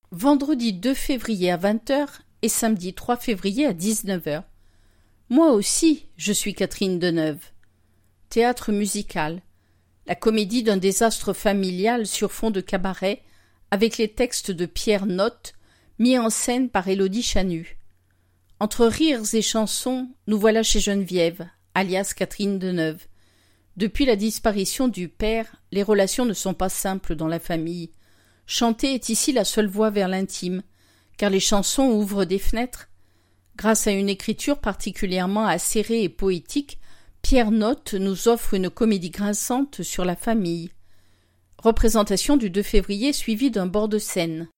Vendredi 2 février à 20h et samedi 3 février à 19h. Moi aussi, je suis Catherine Deneuve. Théâtre musical. La comédie d'un désastre familial sur fond de cabaret, avec les textes de Pierre Notte, mis en scène par Élodie Chanu. Entre rires et chansons, nous voilà chez Geneviève, alias Catherine Deneuve. Depuis la disparition du père, les relations ne sont pas simples dans la famille. Chanter est ici la seule voie vers l'intime, car les chansons ouvrent des fenêtres. Grâce à une écriture particulièrement acérée et poétique, Pierre Notte nous offre une comédie grinçante sur la famille. Représentation du 2 février suivie d'un bord de scène.